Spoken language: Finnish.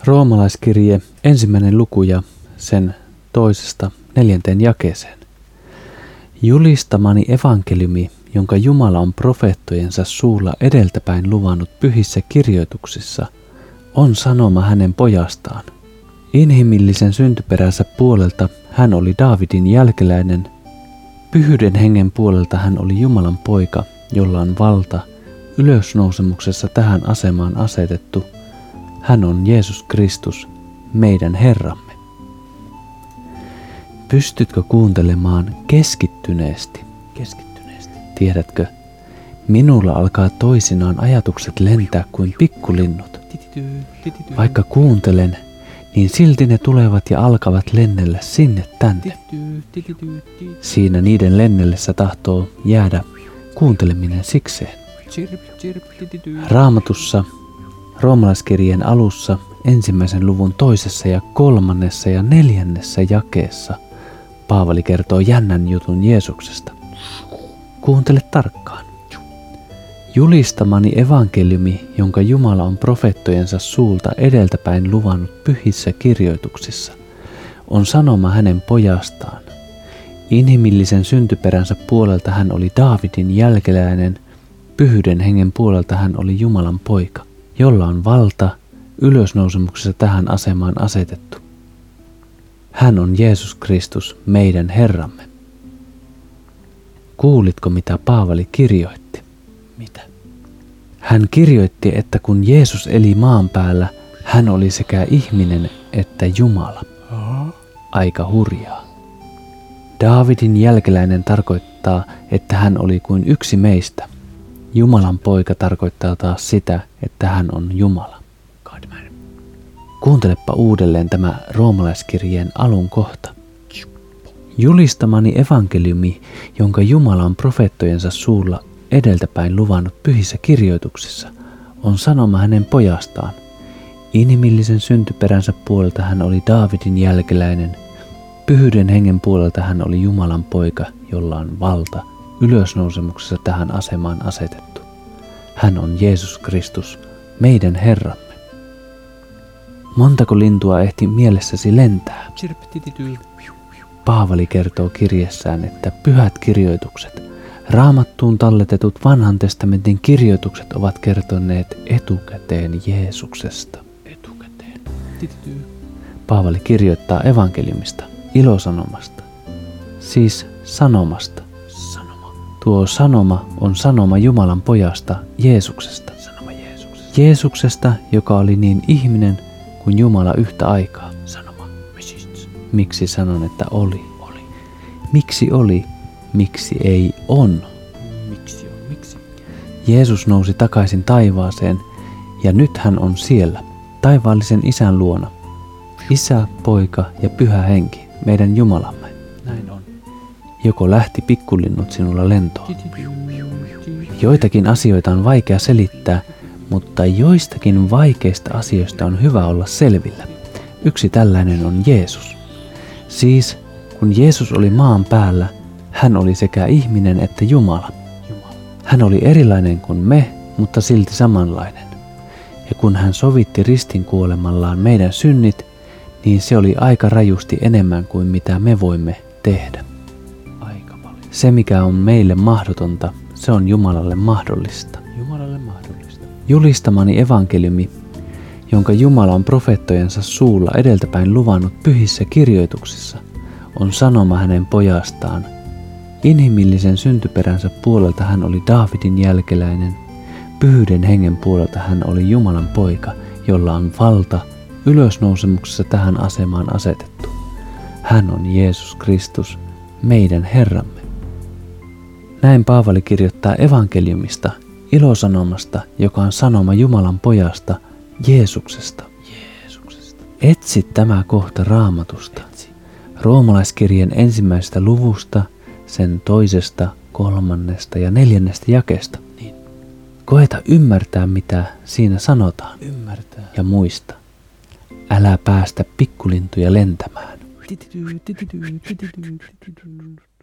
Roomalaiskirje 1. luku ja sen 2.–4. jakeeseen. Julistamani evankeliumi, jonka Jumala on profeettojensa suulla edeltäpäin luvannut pyhissä kirjoituksissa, on sanoma hänen pojastaan. Inhimillisen syntyperänsä puolelta hän oli Daavidin jälkeläinen, pyhyyden hengen puolelta hän oli Jumalan poika, jolla on valta, ylösnousemuksessa tähän asemaan asetettu. Hän on Jeesus Kristus, meidän Herramme. Pystytkö kuuntelemaan keskittyneesti? Tiedätkö, minulla alkaa toisinaan ajatukset lentää kuin pikkulinnut. Vaikka kuuntelen, niin silti ne tulevat ja alkavat lennellä sinne tänne. Siinä niiden lennellessä tahtoo jäädä kuunteleminen sikseen. Raamatussa, Roomalaiskirjeen alussa, 1. luvun 2. ja 3. ja 4. jakeessa, Paavali kertoo jännän jutun Jeesuksesta. Kuuntele tarkkaan. Julistamani evankeliumi, jonka Jumala on profeettojensa suulta edeltäpäin luvannut pyhissä kirjoituksissa, on sanoma hänen pojastaan. Inhimillisen syntyperänsä puolelta hän oli Daavidin jälkeläinen, pyhyyden hengen puolelta hän oli Jumalan poika, jolla on valta, ylösnousemuksessa tähän asemaan asetettu. Hän on Jeesus Kristus, meidän Herramme. Kuulitko, mitä Paavali kirjoitti? Mitä? Hän kirjoitti, että kun Jeesus eli maan päällä, hän oli sekä ihminen että Jumala. Aika hurjaa. Daavidin jälkeläinen tarkoittaa, että hän oli kuin yksi meistä. Jumalan poika tarkoittaa taas sitä, että hän on Jumala. Kuuntelepa uudelleen tämä Roomalaiskirjeen alun kohta. Julistamani evankeliumi, jonka Jumala on profeettojensa suulla edeltäpäin luvannut pyhissä kirjoituksissa, on sanoma hänen pojastaan. Inhimillisen syntyperänsä puolelta hän oli Daavidin jälkeläinen, pyhyyden hengen puolelta hän oli Jumalan poika, jolla on valta, ylösnousemuksessa tähän asemaan asetettu. Hän on Jeesus Kristus, meidän Herramme. Montako lintua ehti mielessäsi lentää? Paavali kertoo kirjessään, että pyhät kirjoitukset, Raamattuun talletetut vanhan testamentin kirjoitukset ovat kertoneet etukäteen Jeesuksesta. Paavali kirjoittaa evankeliumista, ilosanomasta, siis sanomasta. Tuo sanoma on sanoma Jumalan pojasta, Jeesuksesta. Jeesuksesta, joka oli niin ihminen kuin Jumala yhtä aikaa. Miksi sanon, että oli? Miksi oli? Miksi ei on? Jeesus nousi takaisin taivaaseen ja nyt hän on siellä, taivaallisen Isän luona. Isä, Poika ja Pyhä Henki, meidän Jumalamme. Näin on. Joko lähti pikkulinnut sinulla lentoon? Joitakin asioita on vaikea selittää, mutta joistakin vaikeista asioista on hyvä olla selvillä. Yksi tällainen on Jeesus. Siis, kun Jeesus oli maan päällä, hän oli sekä ihminen että Jumala. Hän oli erilainen kuin me, mutta silti samanlainen. Ja kun hän sovitti ristin kuolemallaan meidän synnit, niin se oli aika rajusti enemmän kuin mitä me voimme tehdä. Se, mikä on meille mahdotonta, se on Jumalalle mahdollista. Julistamani evankeliumi, jonka Jumala on profeettojensa suulla edeltäpäin luvannut pyhissä kirjoituksissa, on sanoma hänen pojastaan. Inhimillisen syntyperänsä puolelta hän oli Daavidin jälkeläinen, pyhyyden hengen puolelta hän oli Jumalan poika, jolla on valta, ylösnousemuksessa tähän asemaan asetettu. Hän on Jeesus Kristus, meidän Herramme. Näin Paavali kirjoittaa evankeliumista, ilosanomasta, joka on sanoma Jumalan pojasta, Jeesuksesta. Etsi tämä kohta Raamatusta. Roomalaiskirjeen 1. luvusta, sen 2., 3. ja 4. jakeesta. Koeta ymmärtää, mitä siinä sanotaan. Ja muista, älä päästä pikkulintuja lentämään.